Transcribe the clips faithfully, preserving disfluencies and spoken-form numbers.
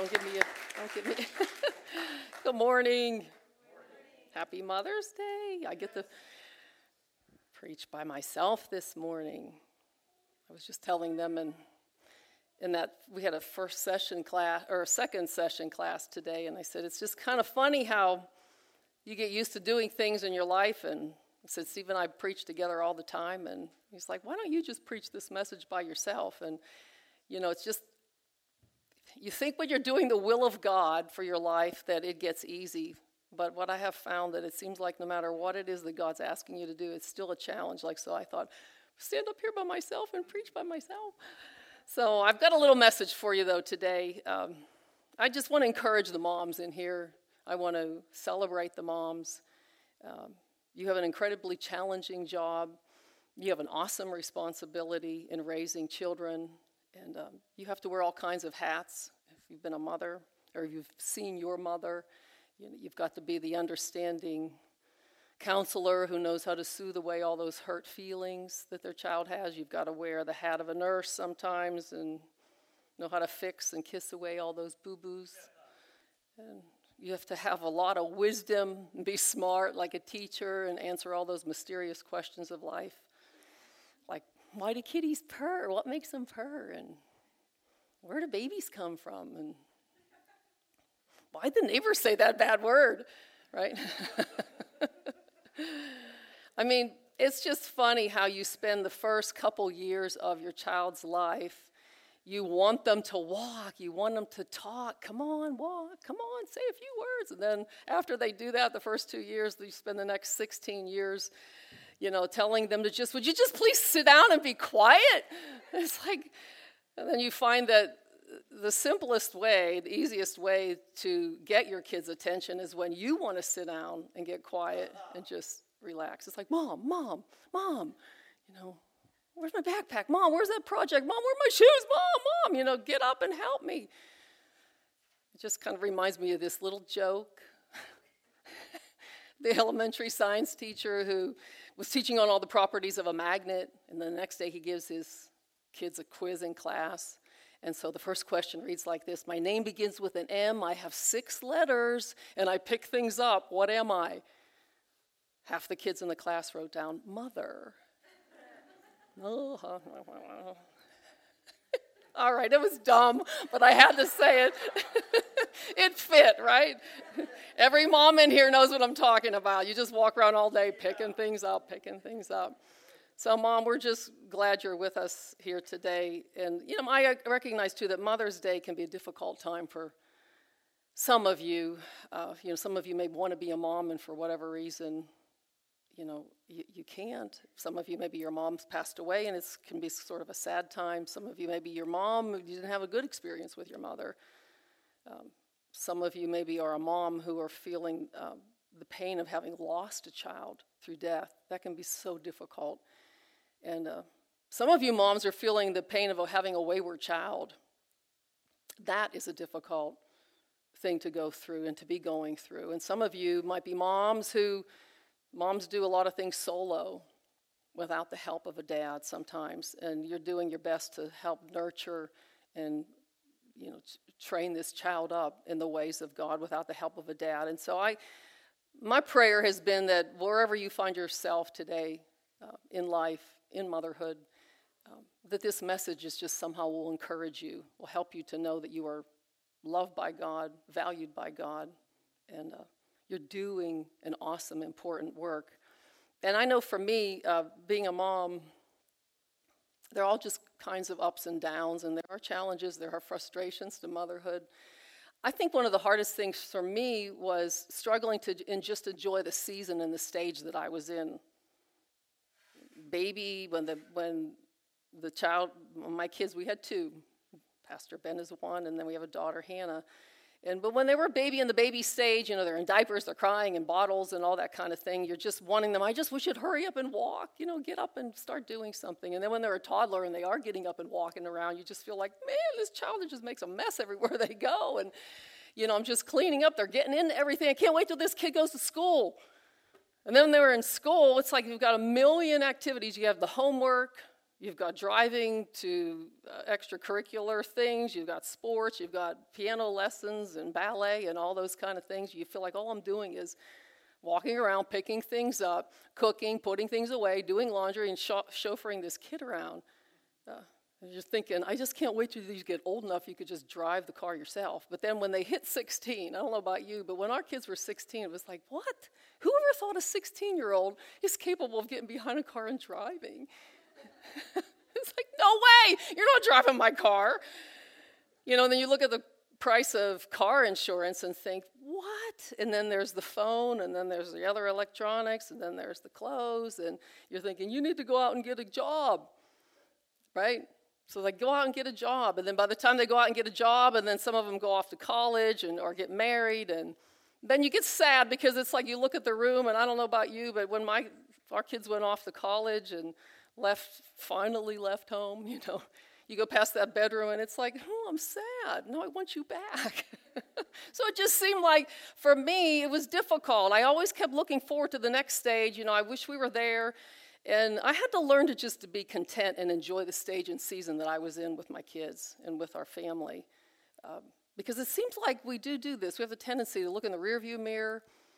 Don't give me a, don't give me. Good morning. Happy Mother's Day. I get to preach by myself this morning. I was just telling them in, in that we had a first session class, or a second session class today, and I said, it's just kind of funny how you get used to doing things in your life, and I said, Steve and I preach together all the time, and he's like, why don't you just preach this message by yourself? And, you know, it's just, you think when you're doing the will of God for your life that it gets easy, but what I have found that it seems like no matter what it is that God's asking you to do, it's still a challenge. Like, so I thought, stand up here by myself and preach by myself. So I've got a little message for you, though, today. Um, I just want to encourage the moms in here. I want to celebrate the moms. Um, you have an incredibly challenging job. You have an awesome responsibility in raising children. And um, you have to wear all kinds of hats if you've been a mother or if you've seen your mother. You know, you've got to be the understanding counselor who knows how to soothe away all those hurt feelings that their child has. You've got to wear the hat of a nurse sometimes and know how to fix and kiss away all those boo-boos. And you have to have a lot of wisdom and be smart like a teacher and answer all those mysterious questions of life. Like, why do kitties purr? What makes them purr? And where do babies come from? And why did the neighbors say that bad word, right? I mean, it's just funny how you spend the first couple years of your child's life. You want them to walk. You want them to talk. Come on, walk. Come on, say a few words. And then after they do that, the first two years, you spend the next sixteen years, you know, telling them to just, would you just please sit down and be quiet? And it's like, and then you find that the simplest way, the easiest way to get your kids' attention is when you want to sit down and get quiet and just relax. It's like, Mom, Mom, Mom, you know, where's my backpack? Mom, where's that project? Mom, where are my shoes? Mom, Mom, you know, get up and help me. It just kind of reminds me of this little joke. The elementary science teacher who was teaching on all the properties of a magnet, and the next day he gives his kids a quiz in class. And so the first question reads like this: my name begins with an M, I have six letters, and I pick things up. What am I? Half the kids in the class wrote down, mother. Oh, all right, it was dumb, but I had to say it. It fit, right? Every mom in here knows what I'm talking about. You just walk around all day picking things up, picking things up. So, Mom, we're just glad you're with us here today. And, you know, I recognize, too, that Mother's Day can be a difficult time for some of you. Uh, you know, some of you may want to be a mom, and for whatever reason, you know, you, you can't. Some of you, maybe your mom's passed away, and it can be sort of a sad time. Some of you, maybe your mom, you didn't have a good experience with your mother. Um, some of you maybe are a mom who are feeling um, the pain of having lost a child through death. That can be so difficult. And uh, some of you moms are feeling the pain of having a wayward child. That is a difficult thing to go through and to be going through. And some of you might be moms who, moms do a lot of things solo without the help of a dad sometimes. And you're doing your best to help nurture and, you know, t- train this child up in the ways of God without the help of a dad. And so I, my prayer has been that wherever you find yourself today uh, in life, in motherhood, um, that this message is just somehow will encourage you, will help you to know that you are loved by God, valued by God, and uh, you're doing an awesome, important work. And I know for me, uh, being a mom, there are all just kinds of ups and downs, and there are challenges, there are frustrations to motherhood. I think one of the hardest things for me was struggling to and just enjoy the season and the stage that I was in. Baby, when the when the child, my kids, we had two. Pastor Ben is one, and then we have a daughter, Hannah. And but when they were a baby in the baby stage, you know, they're in diapers, they're crying in bottles and all that kind of thing. You're just wanting them, I just wish you'd hurry up and walk, you know, get up and start doing something. And then when they're a toddler and they are getting up and walking around, you just feel like, man, this child just makes a mess everywhere they go. And, you know, I'm just cleaning up. They're getting into everything. I can't wait till this kid goes to school. And then when they were in school, it's like you've got a million activities. You have the homework, You've got driving to uh, extracurricular things. You've got sports. You've got piano lessons and ballet and all those kind of things. You feel like all I'm doing is walking around, picking things up, cooking, putting things away, doing laundry, and cho- chauffeuring this kid around. Uh, you're just thinking, I just can't wait till you get old enough you could just drive the car yourself. But then when they hit sixteen, I don't know about you, but when our kids were sixteen, it was like, what? Whoever thought a sixteen-year-old is capable of getting behind a car and driving? It's like, no way, you're not driving my car. You know, and then you look at the price of car insurance and think, what? And then there's the phone, and then there's the other electronics, and then there's the clothes, and you're thinking, you need to go out and get a job, right? So they go out and get a job, and then by the time they go out and get a job, and then some of them go off to college and or get married, and then you get sad because it's like you look at the room, and I don't know about you, but when my our kids went off to college and left, finally left home, you know, you go past that bedroom and it's like, oh, I'm sad. No, I want you back. So it just seemed like, for me, it was difficult. I always kept looking forward to the next stage. You know, I wish we were there. And I had to learn to just to be content and enjoy the stage and season that I was in with my kids and with our family. Um, because it seems like we do do this. We have the tendency to look in the rearview mirror.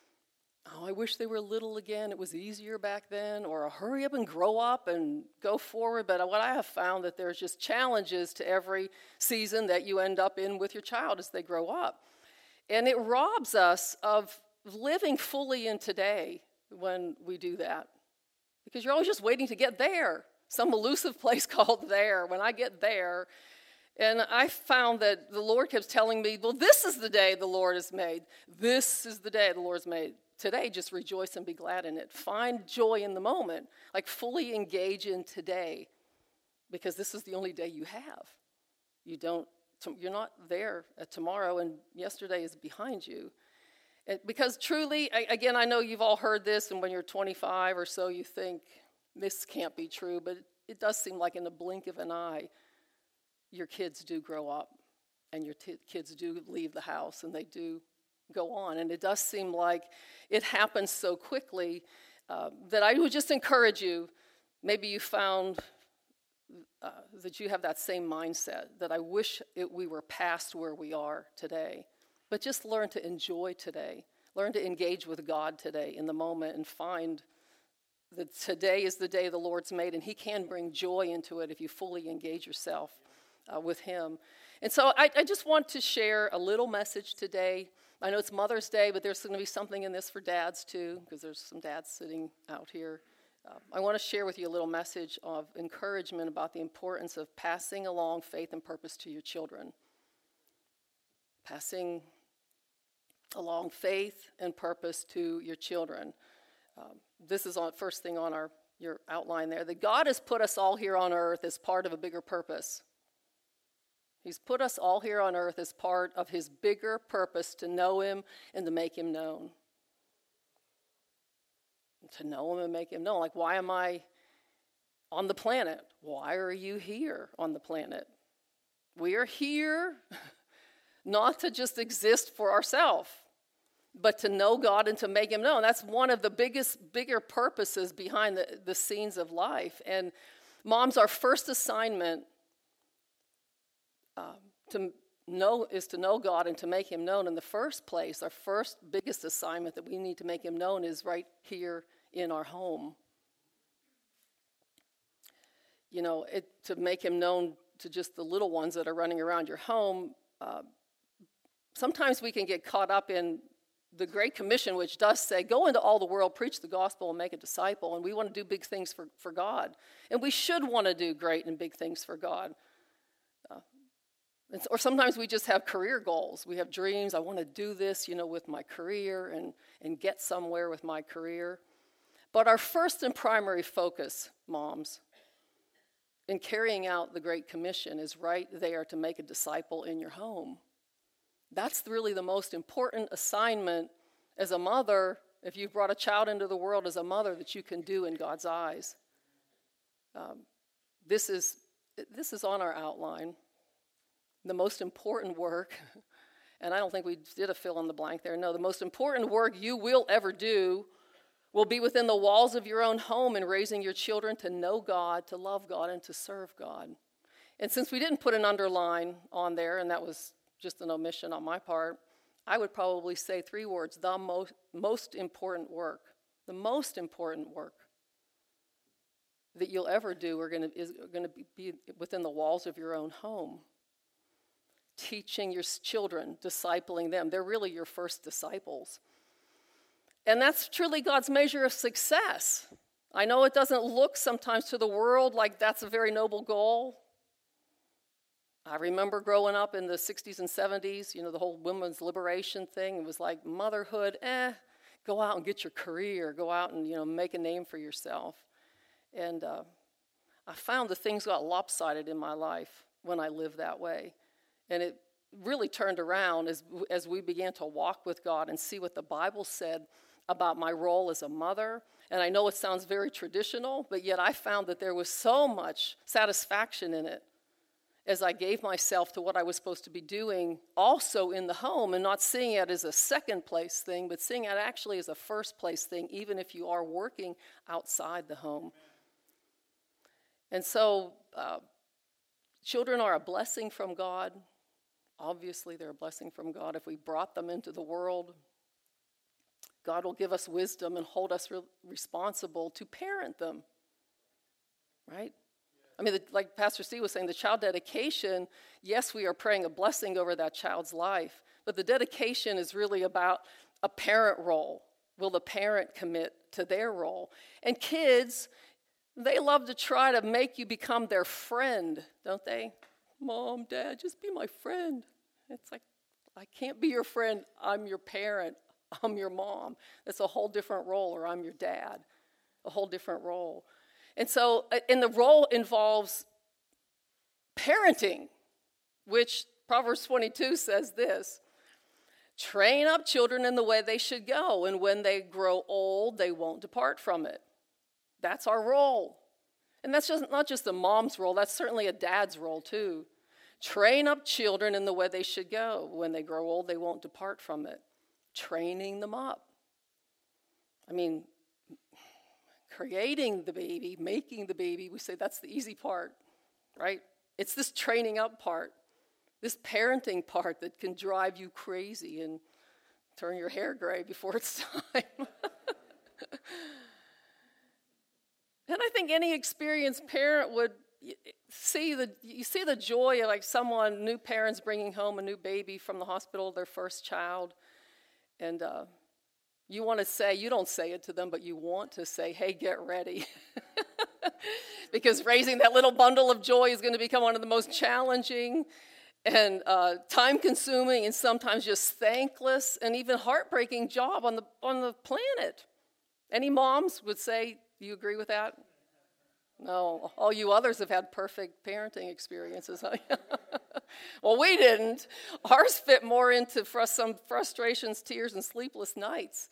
Oh, I wish they were little again. It was easier back then. Or hurry up and grow up and go forward. But what I have found that there's just challenges to every season that you end up in with your child as they grow up. And it robs us of living fully in today when we do that. Because you're always just waiting to get there. Some elusive place called there. When I get there. And I found that the Lord kept telling me, well, this is the day the Lord has made. This is the day the Lord's made. Today, just rejoice and be glad in it. Find joy in the moment. Like fully engage in today. Because this is the only day you have. You don't, you're not there at tomorrow, and yesterday is behind you. It, because truly, I, again, I know you've all heard this, and when you're twenty-five or so, you think, this can't be true. But it, it does seem like in the blink of an eye, your kids do grow up. And your t- kids do leave the house, and they do go on. And it does seem like it happens so quickly uh, that I would just encourage you, maybe you found uh, that you have that same mindset, that I wish it, we were past where we are today. But just learn to enjoy today. Learn to engage with God today in the moment and find that today is the day the Lord's made, and he can bring joy into it if you fully engage yourself uh, with him. And so I, I just want to share a little message today. I know it's Mother's Day, but there's going to be something in this for dads too, because there's some dads sitting out here. Uh, I want to share with you a little message of encouragement about the importance of passing along faith and purpose to your children. Passing along faith and purpose to your children. Um, this is on first thing on our your outline there. That God has put us all here on earth as part of a bigger purpose. He's put us all here on earth as part of his bigger purpose to know him and to make him known. To know him and make him known. Like, why am I on the planet? Why are you here on the planet? We are here not to just exist for ourselves, but to know God and to make him known. That's one of the biggest, bigger purposes behind the, the scenes of life. And moms, our first assignment Um, to know is to know God and to make him known in the first place. Our first biggest assignment that we need to make him known is right here in our home. You know, it, to make him known to just the little ones that are running around your home. Uh, sometimes we can get caught up in the Great Commission, which does say, go into all the world, preach the gospel, and make a disciple. And we want to do big things for, for God. And we should want to do great and big things for God. Uh, Or sometimes we just have career goals. We have dreams. I want to do this, you know, with my career and, and get somewhere with my career. But our first and primary focus, moms, in carrying out the Great Commission is right there to make a disciple in your home. That's really the most important assignment as a mother, if you've brought a child into the world as a mother, that you can do in God's eyes. Um, this is this is on our outline. The most important work, and I don't think we did a fill in the blank there. No, the most important work you will ever do will be within the walls of your own home and raising your children to know God, to love God, and to serve God. And since we didn't put an underline on there, and that was just an omission on my part, I would probably say three words: the most, most important work. The most important work that you'll ever do are gonna, is going to be within the walls of your own home. Teaching your children, discipling them. They're really your first disciples. And that's truly God's measure of success. I know it doesn't look sometimes to the world like that's a very noble goal. I remember growing up in the sixties and seventies, you know, the whole women's liberation thing. It was like motherhood, eh, go out and get your career. Go out and, you know, make a name for yourself. And uh, I found that things got lopsided in my life when I lived that way. And it really turned around as, as we began to walk with God and see what the Bible said about my role as a mother. And I know it sounds very traditional, but yet I found that there was so much satisfaction in it as I gave myself to what I was supposed to be doing also in the home, and not seeing it as a second place thing, but seeing it actually as a first place thing, even if you are working outside the home. And so uh, children are a blessing from God. Obviously, they're a blessing from God. If we brought them into the world, God will give us wisdom and hold us re- responsible to parent them, right? I mean, the, like Pastor Steve was saying, the child dedication, yes, we are praying a blessing over that child's life, but the dedication is really about a parent role. Will the parent commit to their role? And kids, they love to try to make you become their friend, don't they? Mom, Dad, just be my friend. It's like, I can't be your friend. I'm your parent. I'm your mom. That's a whole different role, or I'm your dad. A whole different role. And so, and the role involves parenting, which Proverbs twenty-two says this: train up children in the way they should go, and when they grow old, they won't depart from it. That's our role. And that's just not just a mom's role, that's certainly a dad's role too. Train up children in the way they should go. When they grow old, they won't depart from it. Training them up. I mean, creating the baby, making the baby, we say that's the easy part, right? It's this training up part, this parenting part that can drive you crazy and turn your hair gray before it's time. And I think any experienced parent would see the you see the joy of like someone, new parents bringing home a new baby from the hospital, their first child, and uh, you want to say, you don't say it to them, but you want to say, hey, get ready. Because raising that little bundle of joy is going to become one of the most challenging and uh, time-consuming and sometimes just thankless and even heartbreaking job on the on the planet. Any moms would say, do you agree with that? No, all you others have had perfect parenting experiences. Huh? Well, we didn't. Ours fit more into frust- some frustrations, tears, and sleepless nights.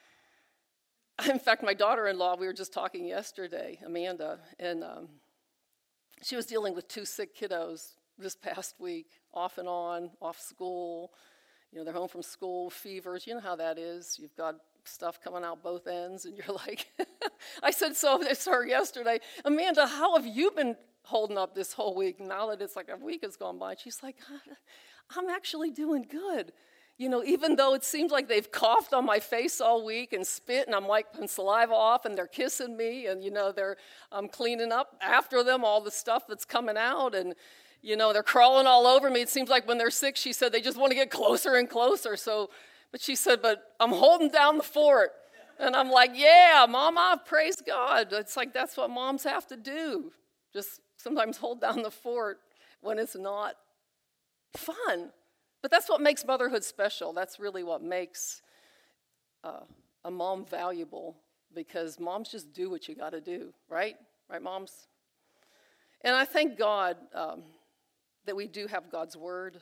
In fact, my daughter-in-law, we were just talking yesterday, Amanda, and um, she was dealing with two sick kiddos this past week, off and on, off school. You know, they're home from school, fevers. You know how that is. You've got stuff coming out both ends, and you're like, I said so to her yesterday, Amanda, how have you been holding up this whole week now that it's like a week has gone by? And she's like, I'm actually doing good. You know, even though it seems like they've coughed on my face all week and spit, and I'm wiping saliva off, and they're kissing me, and, you know, they're I'm cleaning up after them all the stuff that's coming out, and, you know, they're crawling all over me. It seems like when they're sick, she said, they just want to get closer and closer. So, but she said, but I'm holding down the fort. And I'm like, yeah, Mama, praise God. It's like that's what moms have to do. Just sometimes hold down the fort when it's not fun. But that's what makes motherhood special. That's really what makes uh, a mom valuable, because moms just do what you got to do, right? Right, moms? And I thank God um, that we do have God's word.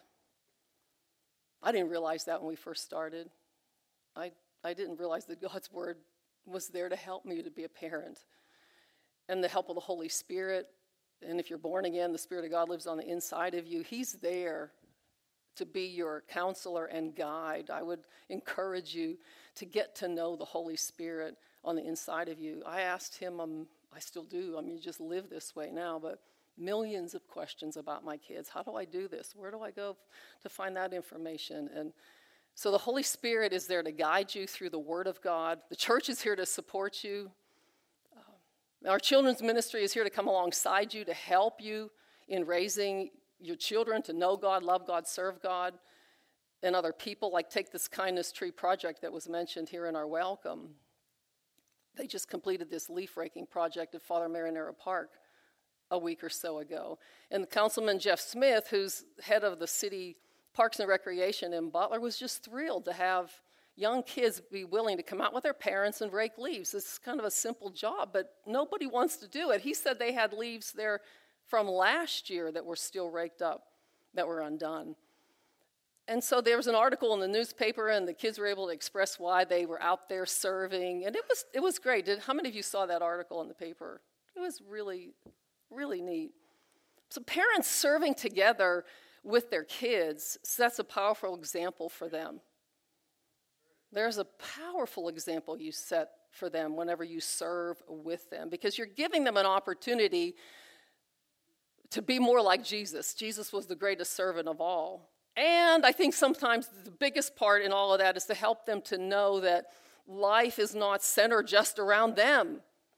I didn't realize that when we first started. I I didn't realize that God's word was there to help me to be a parent, and the help of the Holy Spirit. And if you're born again, the Spirit of God lives on the inside of you. He's there to be your counselor and guide. I would encourage you to get to know the Holy Spirit on the inside of you. I asked him, um, I still do, I mean, you just live this way now, but millions of questions about my kids. How do I do this? Where do I go to find that information? And so the Holy Spirit is there to guide you through the Word of God. The church is here to support you. Uh, our children's ministry is here to come alongside you to help you in raising your children to know God, love God, serve God, and other people. Like take this Kindness Tree project that was mentioned here in our welcome. They just completed this leaf raking project at Father Marinara Park a week or so ago. And Councilman Jeff Smith, who's head of the city Parks and Recreation in Butler, was just thrilled to have young kids be willing to come out with their parents and rake leaves. It's kind of a simple job, but nobody wants to do it. He said they had leaves there from last year that were still raked up, that were undone. And so there was an article in the newspaper, and the kids were able to express why they were out there serving. And it was it was great. Did, how many of you saw that article in the paper? It was really, really neat. So parents serving together with their kids, that's a powerful example for them. There's a powerful example you set for them whenever you serve with them, because you're giving them an opportunity to be more like Jesus. Jesus was the greatest servant of all. And I think sometimes the biggest part in all of that is to help them to know that life is not centered just around them.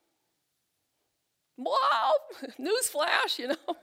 Wow, newsflash, you know.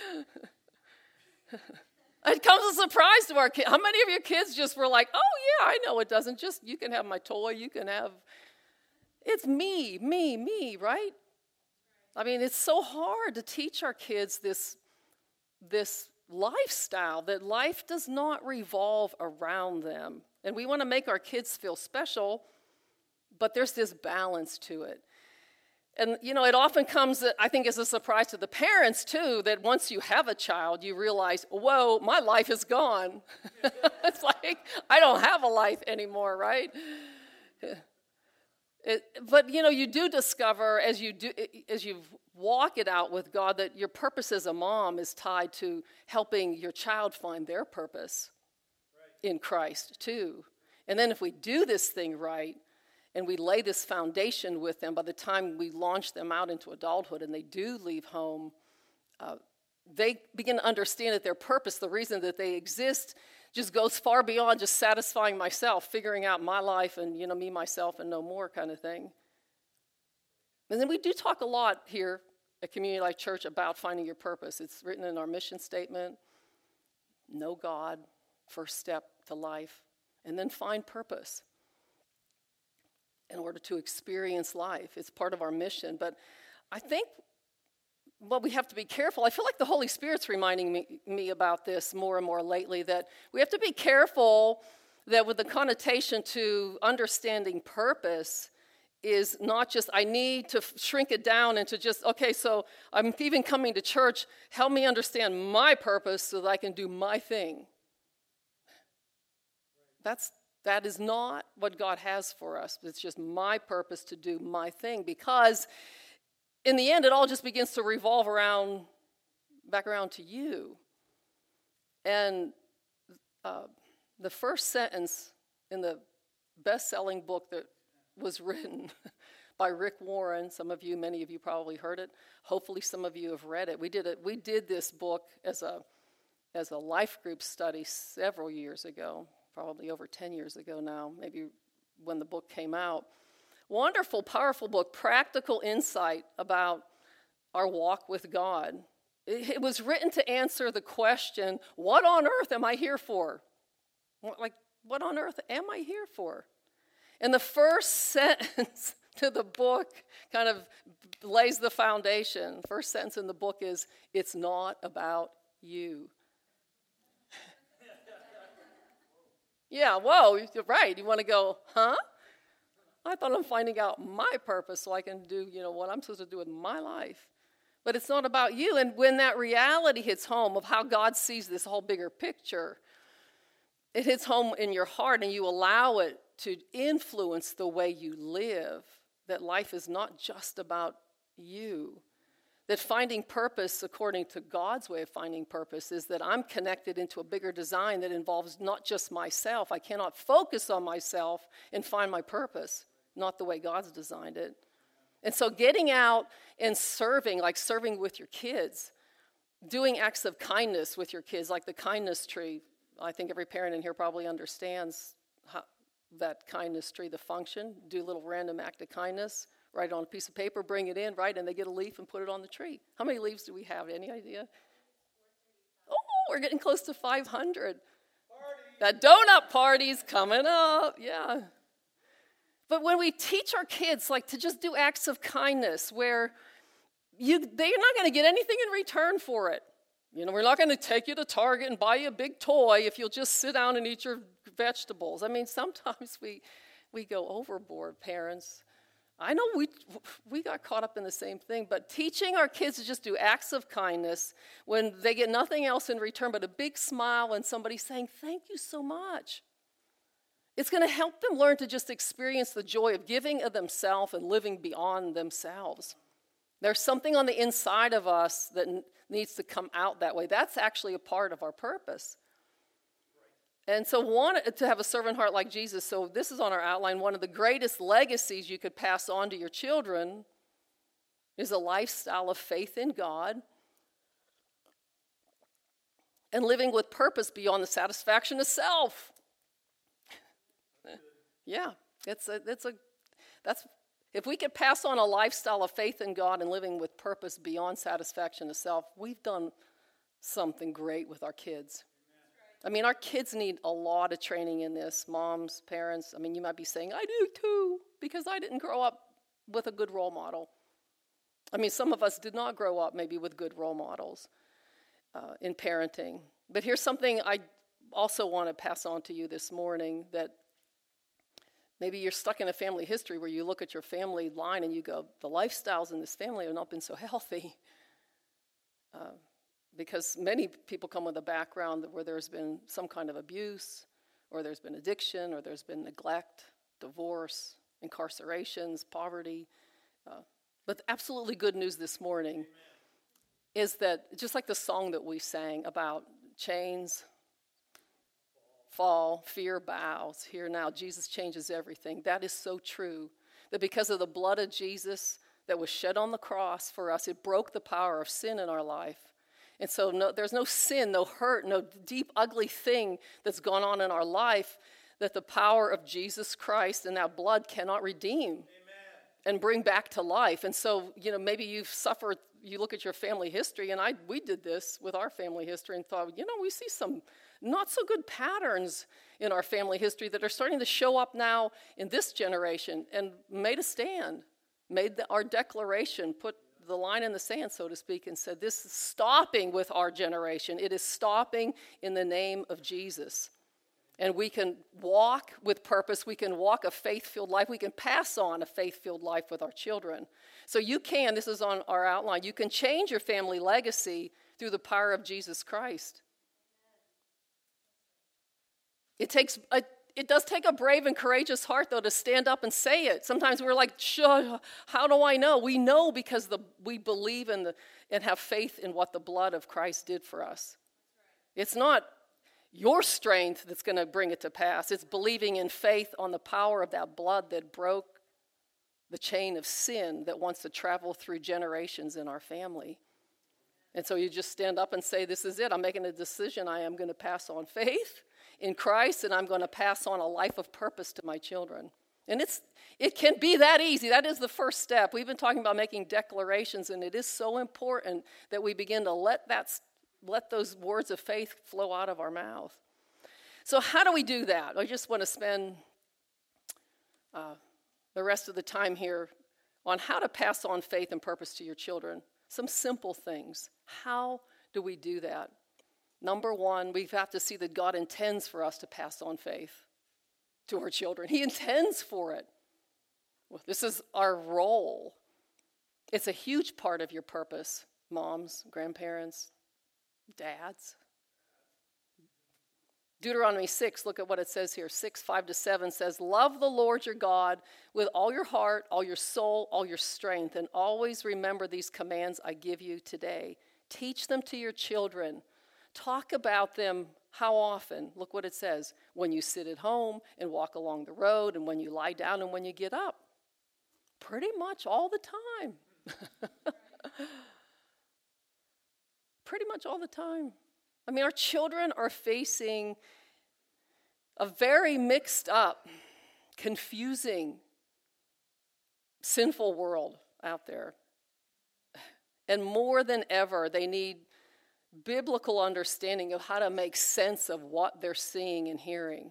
It comes as a surprise to our kids. How many of your kids just were like, oh yeah, I know it doesn't. Just, you can have my toy, you can have, it's me, me, me, right? I mean, it's so hard to teach our kids this, this lifestyle, that life does not revolve around them. And we want to make our kids feel special, but there's this balance to it. And, you know, it often comes, I think, as a surprise to the parents, too, that once you have a child, you realize, whoa, my life is gone. It's like, I don't have a life anymore, right? It, but, you know, you do discover as you do, as you walk it out with God, that your purpose as a mom is tied to helping your child find their purpose right in Christ, too. And then if we do this thing right, and we lay this foundation with them, by the time we launch them out into adulthood and they do leave home, uh, they begin to understand that their purpose, the reason that they exist, just goes far beyond just satisfying myself, figuring out my life and, you know, me, myself, and no more kind of thing. And then we do talk a lot here at Community Life Church about finding your purpose. It's written in our mission statement: know God, first step to life, and then find purpose in order to experience life. It's part of our mission. But I think, well, we have to be careful. I feel like the Holy Spirit's reminding me, me about this more and more lately, that we have to be careful that with the connotation to understanding purpose is not just, I need to f- shrink it down into just, okay, so I'm even coming to church, help me understand my purpose so that I can do my thing. That's That is not what God has for us. It's just my purpose to do my thing, because in the end, it all just begins to revolve around, back around to you. And uh, the first sentence in the best-selling book that was written by Rick Warren, some of you, many of you probably heard it. Hopefully some of you have read it. We did it. We did this book as a as a life group study several years ago. Probably over ten years ago now, maybe when the book came out. Wonderful, powerful book, practical insight about our walk with God. It, it was written to answer the question, what on earth am I here for? Like, what on earth am I here for? And the first sentence to the book kind of lays the foundation. First sentence in the book is, it's not about you. Yeah, whoa, you're right. You want to go, huh? I thought I'm finding out my purpose so I can do, you know, what I'm supposed to do with my life. But it's not about you. And when that reality hits home of how God sees this whole bigger picture, it hits home in your heart and you allow it to influence the way you live, that life is not just about you. That finding purpose, according to God's way of finding purpose, is that I'm connected into a bigger design that involves not just myself. I cannot focus on myself and find my purpose. not the way God's designed it. And so getting out and serving, like serving with your kids, doing acts of kindness with your kids, like the kindness tree. I think every parent in here probably understands how, that kindness tree, the function. Do a little random act of kindness, write it on a piece of paper, bring it in, right, and they get a leaf and put it on the tree. How many leaves do we have? Any idea? Oh, we're getting close to five hundred. That donut party's coming up, yeah. But when we teach our kids, like, to just do acts of kindness where you, they're not going to get anything in return for it. You know, we're not going to take you to Target and buy you a big toy if you'll just sit down and eat your vegetables. I mean, sometimes we we go overboard, parents. I know we we got caught up in the same thing, but teaching our kids to just do acts of kindness when they get nothing else in return but a big smile and somebody saying, thank you so much. It's going to help them learn to just experience the joy of giving of themselves and living beyond themselves. There's something on the inside of us that n- needs to come out that way. That's actually a part of our purpose. And so want to have a servant heart like Jesus. So this is on our outline. One of the greatest legacies you could pass on to your children is a lifestyle of faith in God and living with purpose beyond the satisfaction of self. Yeah, it's a, it's a, that's, if we could pass on a lifestyle of faith in God and living with purpose beyond satisfaction of self, we've done something great with our kids. I mean, our kids need a lot of training in this. Moms, parents, I mean, you might be saying, I do too, because I didn't grow up with a good role model. I mean, some of us did not grow up maybe with good role models uh, in parenting. But here's something I also want to pass on to you this morning, that maybe you're stuck in a family history where you look at your family line and you go, the lifestyles in this family have not been so healthy. Uh, because many people come with a background where there's been some kind of abuse, or there's been addiction, or there's been neglect, divorce, incarcerations, poverty. Uh, but the absolutely good news this morning Amen. Is that, just like the song that we sang about chains fall, fear bows, here now, Jesus changes everything. That is so true, that because of the blood of Jesus that was shed on the cross for us, it broke the power of sin in our life. And so no, there's no sin, no hurt, no deep, ugly thing that's gone on in our life that the power of Jesus Christ and that blood cannot redeem Amen. And bring back to life. And so, you know, maybe you've suffered, you look at your family history, and I we did this with our family history and thought, you know, we see some not so good patterns in our family history that are starting to show up now in this generation, and made a stand, made the, our declaration, put the line in the sand, so to speak, and said, this is stopping with our generation. It is stopping in the name of Jesus. And we can walk with purpose. We can walk a faith-filled life. We can pass on a faith-filled life with our children. So you can, this is on our outline, you can change your family legacy through the power of Jesus Christ. It takes a It does take a brave and courageous heart, though, to stand up and say it. Sometimes we're like, sure, how do I know? We know because the, we believe in the, and have faith in what the blood of Christ did for us. It's not your strength that's going to bring it to pass. It's believing in faith on the power of that blood that broke the chain of sin that wants to travel through generations in our family. And so you just stand up and say, this is it. I'm making a decision. I am going to pass on faith in Christ, and I'm going to pass on a life of purpose to my children. And it's it can be that easy. That is the first step. We've been talking about making declarations, and it is so important that we begin to let that let those words of faith flow out of our mouth. So how do we do that? I just want to spend uh, the rest of the time here on how to pass on faith and purpose to your children. Some simple things. How do we do that? Number one, we have to see that God intends for us to pass on faith to our children. He intends for it. Well, this is our role. It's a huge part of your purpose, moms, grandparents, dads. Deuteronomy six, look at what it says here. six, five to seven says, love the Lord your God with all your heart, all your soul, all your strength, and always remember these commands I give you today. Teach them to your children. Talk about them How often? Look what it says. When you sit at home and walk along the road, and when you lie down and when you get up. Pretty much all the time. Pretty much all the time. I mean, our children are facing a very mixed up, confusing, sinful world out there. And more than ever, they need biblical understanding of how to make sense of what they're seeing and hearing.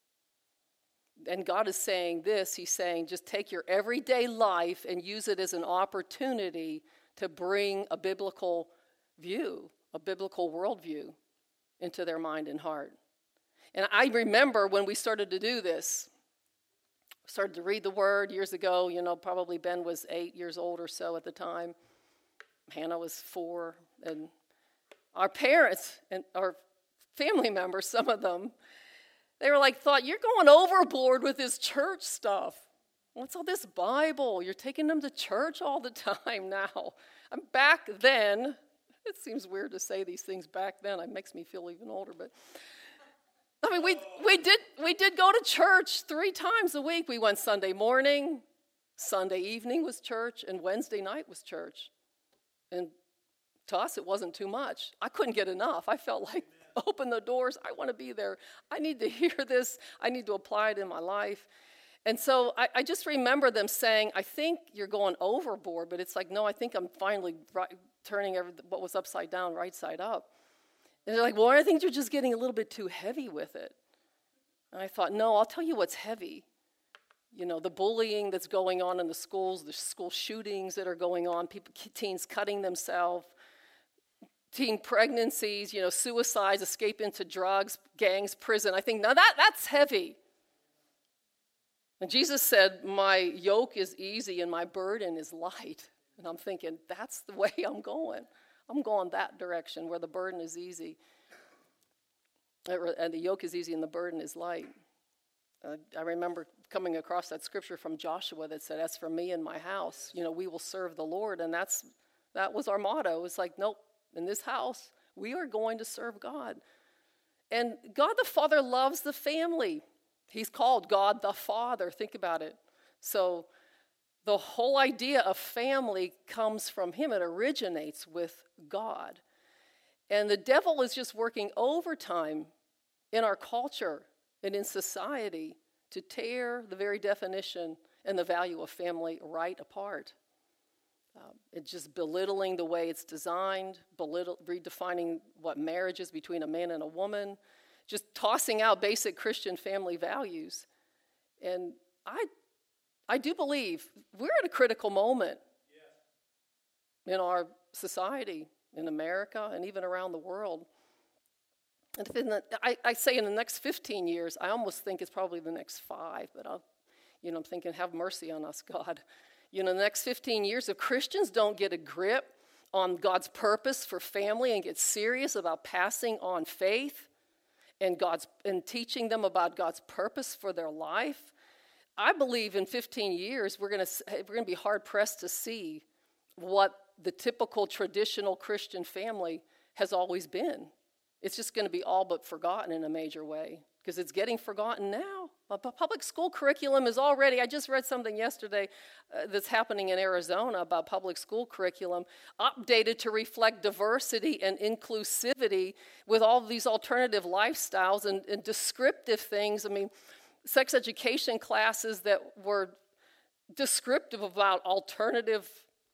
And God is saying this, he's saying, just take your everyday life and use it as an opportunity to bring a biblical view, a biblical worldview into their mind and heart. And I remember when we started to do this, started to read the Word years ago, you know, probably Ben was eight years old or so at the time. Hannah was four, and our parents and our family members, some of them, they were like, thought, you're going overboard with this church stuff. What's all this Bible? You're taking them to church all the time now. And back then, it seems weird to say these things back then. It makes me feel even older, but I mean, we we did we did go to church three times a week. We went Sunday morning, Sunday evening was church, and Wednesday night was church. And to us, it wasn't too much. I couldn't get enough. I felt like, open the doors. I want to be there. I need to hear this. I need to apply it in my life. And so I, I just remember them saying, I think you're going overboard. But it's like, no, I think I'm finally right, turning every, what was upside down right side up. And they're like, well, I think you're just getting a little bit too heavy with it. And I thought, no, I'll tell you what's heavy. You know, the bullying that's going on in the schools, the school shootings that are going on, people, teens cutting themselves, teen pregnancies, you know, suicides, escape into drugs, gangs, prison. I think, now that that's heavy. And Jesus said, my yoke is easy and my burden is light. And I'm thinking, that's the way I'm going. I'm going that direction where the burden is easy. And the yoke is easy and the burden is light. Uh, I remember coming across that scripture from Joshua that said, as for me and my house, you know, we will serve the Lord. And that's that was our motto. It's like, nope, in this house, we are going to serve God. And God the Father loves the family. He's called God the Father. Think about it. So the whole idea of family comes from him. It originates with God. And the devil is just working overtime in our culture and in society to tear the very definition and the value of family right apart. Um, it's just belittling the way it's designed, belittle, redefining what marriage is between a man and a woman, just tossing out basic Christian family values. And I I do believe we're at a critical moment yeah. in our society, in America, and even around the world. And in the, I, I say in the next fifteen years, I almost think it's probably the next five, but I'll, you know, I'm thinking, have mercy on us, God. You know, the next fifteen years, if Christians don't get a grip on God's purpose for family and get serious about passing on faith and God's and teaching them about God's purpose for their life, I believe in fifteen years we're going to we're going to be hard pressed to see what the typical traditional Christian family has always been. It's just going to be all but forgotten in a major way because it's getting forgotten now. A public school curriculum is already, I just read something yesterday uh, that's happening in Arizona about public school curriculum, updated to reflect diversity and inclusivity with all of these alternative lifestyles and, and descriptive things. I mean, sex education classes that were descriptive about alternative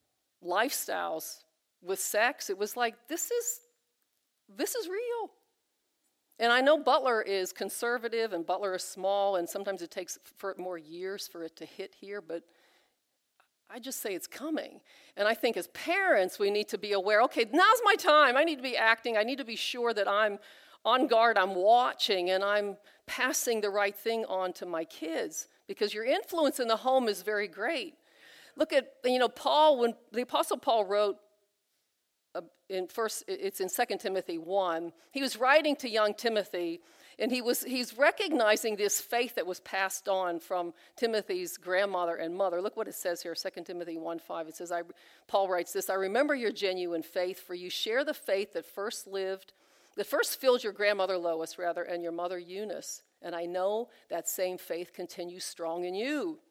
lifestyles with sex. It was like, this is this is real. And I know Butler is conservative and Butler is small, and sometimes it takes for more years for it to hit here, but I just say it's coming. And I think as parents, we need to be aware, okay, now's my time. I need to be acting. I need to be sure that I'm on guard, I'm watching, and I'm passing the right thing on to my kids, because your influence in the home is very great. Look at, you know, Paul, when the Apostle Paul wrote, uh, in first, it's in Second Timothy one, he was writing to young Timothy, and he was he's recognizing this faith that was passed on from Timothy's grandmother and mother. Look what it says here, Second Timothy one five. It says, I, Paul writes this, I remember your genuine faith, for you share the faith that first lived that first filled your grandmother Lois, rather, and your mother Eunice. And I know that same faith continues strong in you.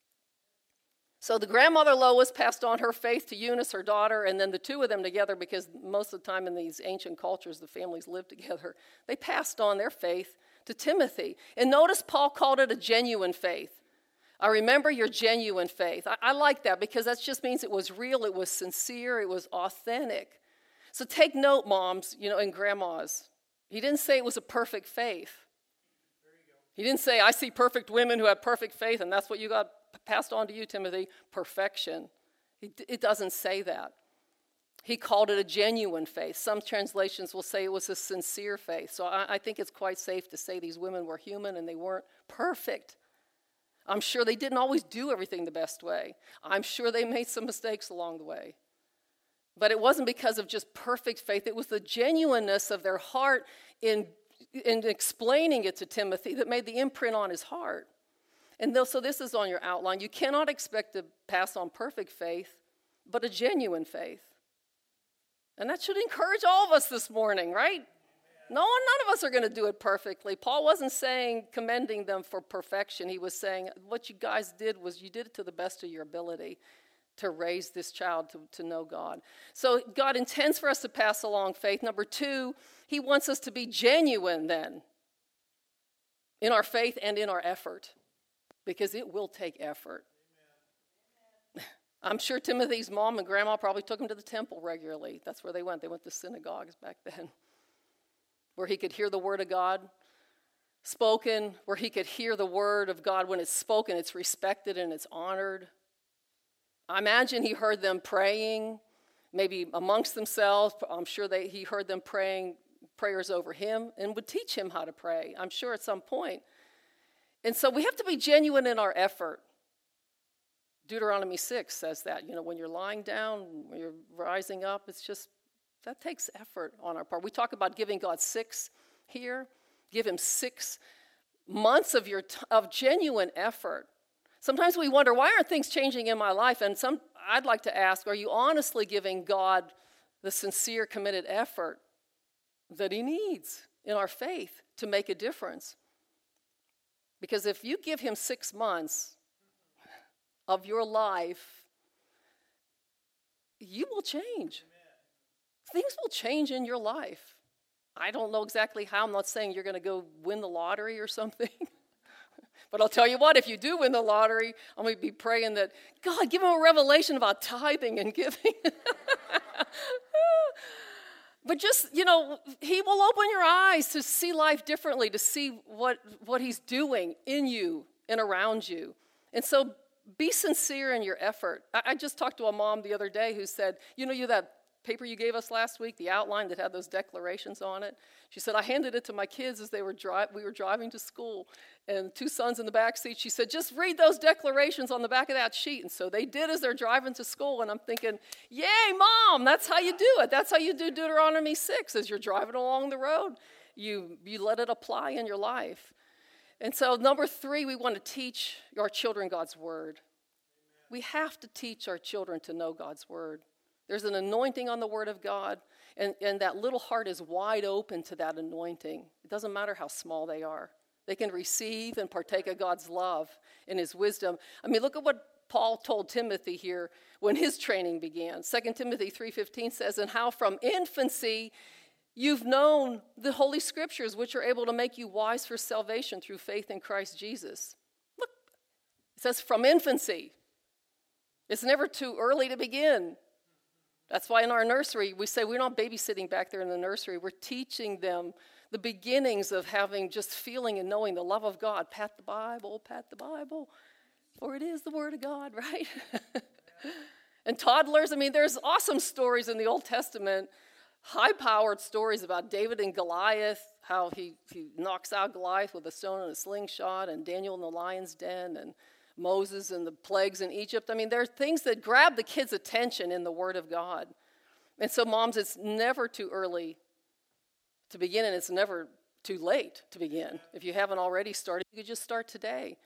So the grandmother Lois passed on her faith to Eunice, her daughter, and then the two of them together, because most of the time in these ancient cultures, the families lived together. They passed on their faith to Timothy. And notice Paul called it a genuine faith. I remember your genuine faith. I, I like that because that just means it was real, it was sincere, it was authentic. So take note, moms, you know, and grandmas. He didn't say it was a perfect faith. He didn't say, I see perfect women who have perfect faith, and that's what you got passed on to you, Timothy, perfection. It doesn't say that. He called it a genuine faith. Some translations will say it was a sincere faith. So I, I think it's quite safe to say these women were human and they weren't perfect. I'm sure they didn't always do everything the best way. I'm sure they made some mistakes along the way. But it wasn't because of just perfect faith. It was the genuineness of their heart in, in explaining it to Timothy that made the imprint on his heart. And so this is on your outline. You cannot expect to pass on perfect faith, but a genuine faith. And that should encourage all of us this morning, right? No one, none of us are going to do it perfectly. Paul wasn't saying, commending them for perfection. He was saying, what you guys did was you did it to the best of your ability to raise this child to, to know God. So God intends for us to pass along faith. Number two, he wants us to be genuine then in our faith and in our effort. Because it will take effort. Amen. I'm sure Timothy's mom and grandma probably took him to the temple regularly. That's where they went. They went to synagogues back then, where he could hear the word of God spoken, where he could hear the word of God when it's spoken, it's respected and it's honored. I imagine he heard them praying, maybe amongst themselves. I'm sure they, he heard them praying prayers over him and would teach him how to pray, I'm sure at some point. And so we have to be genuine in our effort. Deuteronomy six says that, you know, when you're lying down, when you're rising up, it's just, that takes effort on our part. We talk about giving God six here. Give him six months of your t- of genuine effort. Sometimes we wonder, why aren't things changing in my life? And some, I'd like to ask, are you honestly giving God the sincere, committed effort that he needs in our faith to make a difference? Because if you give him six months of your life, you will change. Amen. Things will change in your life. I don't know exactly how. I'm not saying you're going to go win the lottery or something. But I'll tell you what, if you do win the lottery, I'm going to be praying that, God, give him a revelation about tithing and giving. But just, you know, he will open your eyes to see life differently, to see what, what he's doing in you and around you. And so be sincere in your effort. I, I just talked to a mom the other day who said, you know, you that paper you gave us last week, the outline that had those declarations on it. She said, I handed it to my kids as they were dri- we were driving to school, and two sons in the back seat. She said, just read those declarations on the back of that sheet. And so they did as they're driving to school, and I'm thinking, yay, Mom, that's how you do it. That's how you do Deuteronomy six. As you're driving along the road, you, you let it apply in your life. And so number three, we want to teach our children God's word. We have to teach our children to know God's word. There's an anointing on the word of God, and, and that little heart is wide open to that anointing. It doesn't matter how small they are. They can receive and partake of God's love and his wisdom. I mean, look at what Paul told Timothy here when his training began. Second Timothy three fifteen says, and how from infancy you've known the Holy Scriptures, which are able to make you wise for salvation through faith in Christ Jesus. Look, it says from infancy. It's never too early to begin. That's why in our nursery, we say we're not babysitting back there in the nursery. We're teaching them the beginnings of having just feeling and knowing the love of God. Pat the Bible, pat the Bible, for it is the word of God, right? And toddlers, I mean, there's awesome stories in the Old Testament, high-powered stories about David and Goliath, how he, he knocks out Goliath with a stone and a slingshot, and Daniel in the lion's den, and Moses and the plagues in Egypt. I mean, there are things that grab the kids' attention in the Word of God. And so, moms, it's never too early to begin, and it's never too late to begin. If you haven't already started, you could just start today.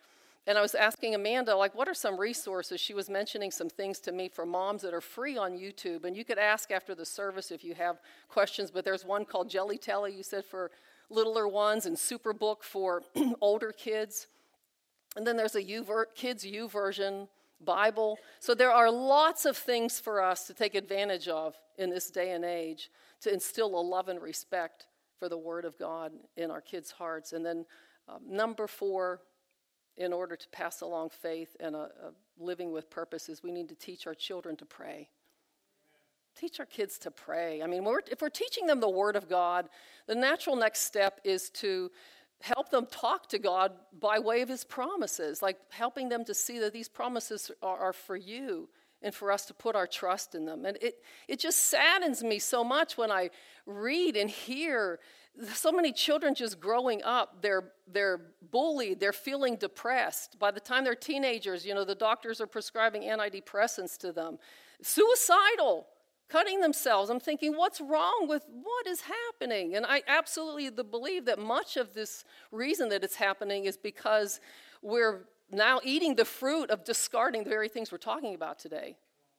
And I was asking Amanda, like, what are some resources? She was mentioning some things to me for moms that are free on YouTube. And you could ask after the service if you have questions. But there's one called Jelly Telly, you said, for littler ones, and Superbook for older kids. And then there's a U ver- kids U version, Bible. So there are lots of things for us to take advantage of in this day and age to instill a love and respect for the Word of God in our kids' hearts. And then um, number four, in order to pass along faith and a, a living with purpose, is we need to teach our children to pray. Teach our kids to pray. I mean, we're, if we're teaching them the Word of God, the natural next step is to help them talk to God by way of His promises, like helping them to see that these promises are, are for you and for us to put our trust in them. And it, it just saddens me so much when I read and hear so many children just growing up. They're, they're bullied, they're feeling depressed. By the time they're teenagers, you know, the doctors are prescribing antidepressants to them. Suicidal. Cutting themselves. I'm thinking, what's wrong with what is happening? And I absolutely believe that much of this reason that it's happening is because we're now eating the fruit of discarding the very things we're talking about today.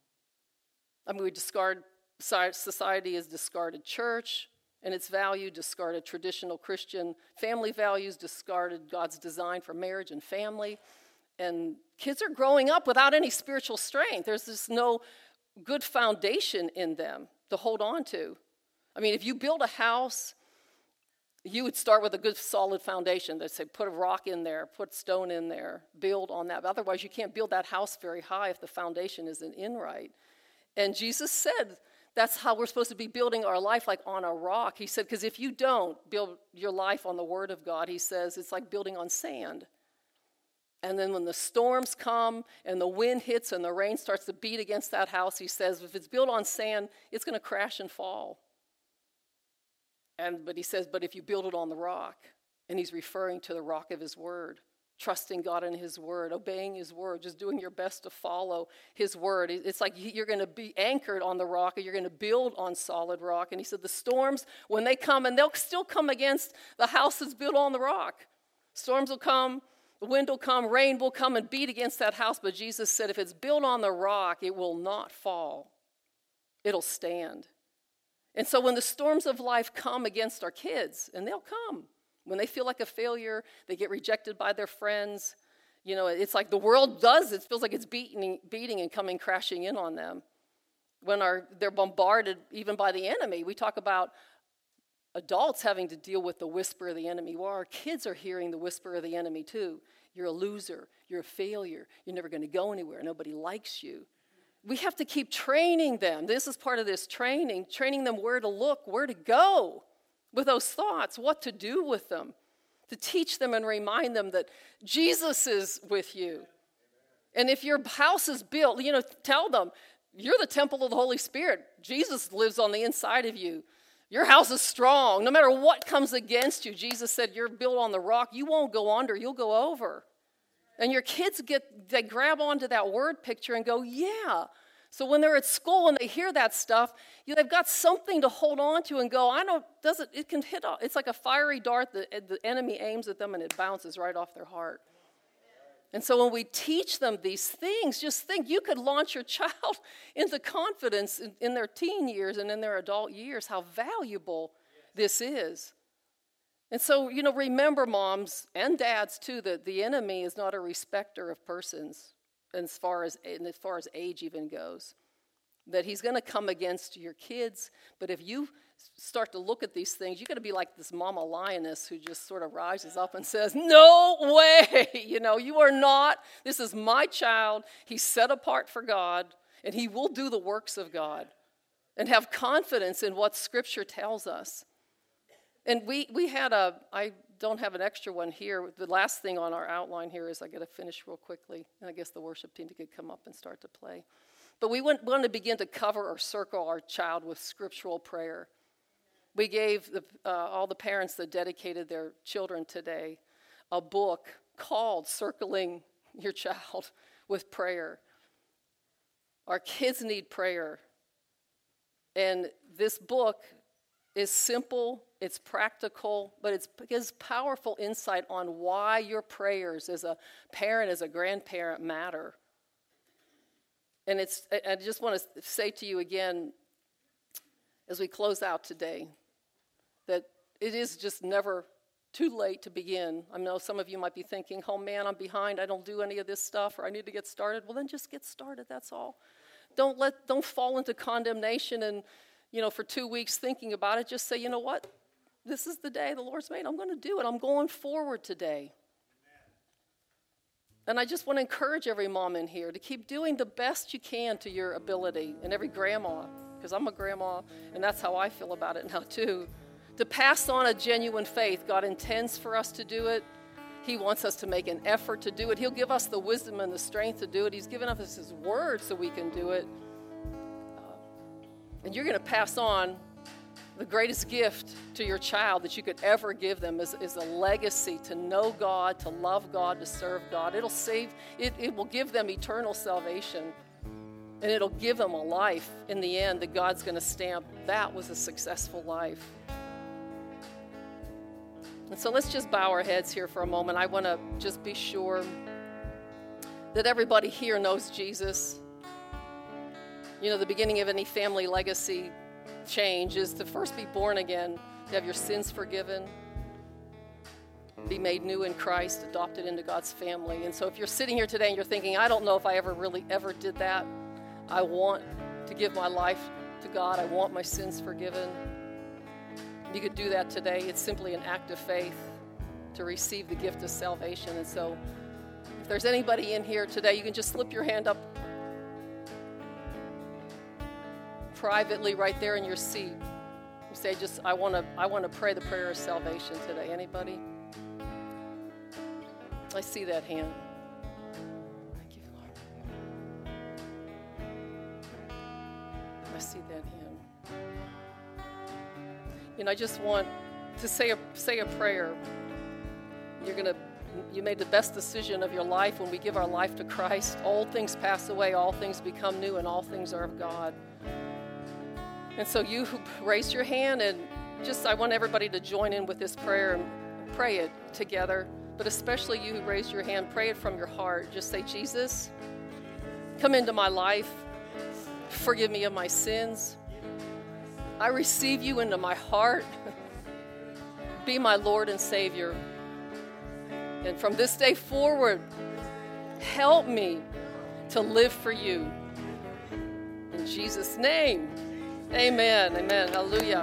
I mean, we discard, society has discarded church and its value, discarded traditional Christian family values, discarded God's design for marriage and family. And kids are growing up without any spiritual strength. There's just no good foundation in them to hold on to. I mean, if you build a house, you would start with a good solid foundation. They'd say, put a rock in there, put stone in there, build on that. But otherwise, you can't build that house very high if the foundation isn't in right. And Jesus said that's how we're supposed to be building our life, like on a rock. He said, because if you don't build your life on the Word of God, he says it's like building on sand. And then when the storms come and the wind hits and the rain starts to beat against that house, he says, if it's built on sand, it's going to crash and fall. And but he says, but if you build it on the rock, and he's referring to the rock of his word, trusting God in his word, obeying his word, just doing your best to follow his word. It's like you're going to be anchored on the rock, or you're going to build on solid rock. And he said the storms, when they come, and they'll still come against the house that's built on the rock. Storms will come. The wind will come, rain will come and beat against that house. But Jesus said if it's built on the rock, it will not fall. It'll stand. And so when the storms of life come against our kids, and they'll come, when they feel like a failure, they get rejected by their friends. You know, it's like the world does. It feels like it's beating, beating and coming crashing in on them. When our, they're bombarded even by the enemy. We talk about adults having to deal with the whisper of the enemy. Well, our kids are hearing the whisper of the enemy too. You're a loser. You're a failure. You're never going to go anywhere. Nobody likes you. We have to keep training them. This is part of this training, training them where to look, where to go with those thoughts, what to do with them, to teach them and remind them that Jesus is with you. And if your house is built, you know, tell them, you're the temple of the Holy Spirit. Jesus lives on the inside of you. Your house is strong. No matter what comes against you, Jesus said, you're built on the rock. You won't go under. You'll go over. And your kids get, they grab onto that word picture and go, yeah. So when they're at school and they hear that stuff, you know, they've got something to hold on to and go, I know, does it, it can hit, it's like a fiery dart. The, the enemy aims at them and it bounces right off their heart. And so when we teach them these things, just think you could launch your child into confidence in, in their teen years and in their adult years, how valuable this is. And so, you know, remember, moms and dads too, that the enemy is not a respecter of persons as far as, and as far as age even goes. That he's going to come against your kids, but if you start to look at these things, you're going to be like this mama lioness who just sort of rises up and says, no way, you know, you are not, this is my child, he's set apart for God, and he will do the works of God, and have confidence in what Scripture tells us. And we, we had a, I don't have an extra one here, the last thing on our outline here is I got to finish real quickly, and I guess the worship team could come up and start to play. But we want, want to begin to cover or circle our child with scriptural prayer. We gave the, uh, all the parents that dedicated their children today a book called Circling Your Child with Prayer. Our kids need prayer. And this book is simple it's practical, but it's, it gives powerful insight on why your prayers as a parent, as a grandparent matter. And it's, I just want to say to you again, as we close out today, that it is just never too late to begin. I know some of you might be thinking, oh man, I'm behind, I don't do any of this stuff, or I need to get started. Well, then just get started, that's all. Don't let, don't fall into condemnation and, you know, for two weeks thinking about it. Just say, you know what? This is the day the Lord's made. I'm going to do it. I'm going forward today. And I just want to encourage every mom in here to keep doing the best you can to your ability, and every grandma, because I'm a grandma, and that's how I feel about it now too, to pass on a genuine faith. God intends for us to do it. He wants us to make an effort to do it. He'll give us the wisdom and the strength to do it. He's given us His word so we can do it. Uh, and you're going to pass on the greatest gift to your child that you could ever give them is, is a legacy to know God, to love God, to serve God. It'll save, it, it will give them eternal salvation, and it'll give them a life in the end that God's going to stamp. That was a successful life. And so let's just bow our heads here for a moment. I want to just be sure that everybody here knows Jesus. You know, the beginning of any family legacy change is to first be born again, to have your sins forgiven, be made new in Christ, adopted into God's family. And so if you're sitting here today and you're thinking, I don't know if I ever really ever did that, I want to give my life to God, I want my sins forgiven, you could do that today. It's simply an act of faith to receive the gift of salvation. And so if there's anybody in here today, you can just slip your hand up privately right there in your seat. You say, just I want to I want to pray the prayer of salvation today. Anybody? I see that hand. Thank you, Lord. I see that hand. And I just want to say a say a prayer. You're gonna you made the best decision of your life when we give our life to Christ. Old things pass away, all things become new, and all things are of God. And so you who raised your hand, and just I want everybody to join in with this prayer and pray it together. But especially you who raised your hand, pray it from your heart. Just say, Jesus, come into my life. Forgive me of my sins. I receive you into my heart. Be my Lord and Savior. And from this day forward, help me to live for you. In Jesus' name, amen. Amen. Hallelujah.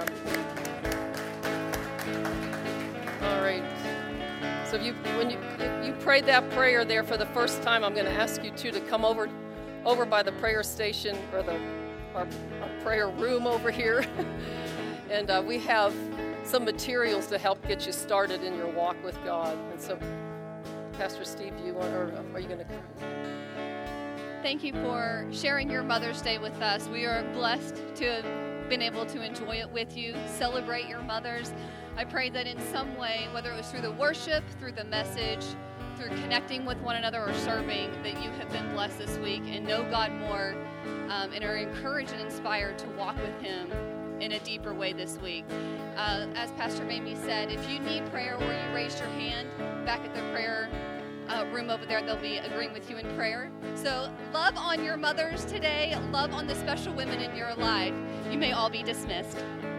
All right. So if you, when you, if you prayed that prayer there for the first time, I'm going to ask you two to come over, over by the prayer station or the our, our prayer room over here. And uh, we have some materials to help get you started in your walk with God. And so, Pastor Steve, do you want, or are you going to come? Thank you for sharing your Mother's Day with us. We are blessed to have been able to enjoy it with you, celebrate your mothers. I pray that in some way, whether it was through the worship, through the message, through connecting with one another or serving, that you have been blessed this week and know God more um, and are encouraged and inspired to walk with Him in a deeper way this week. Uh, as Pastor Mamie said, if you need prayer or you raised your hand back at the prayer uh, room over there, they'll be agreeing with you in prayer. So love on your mothers today. Love on the special women in your life. You may all be dismissed.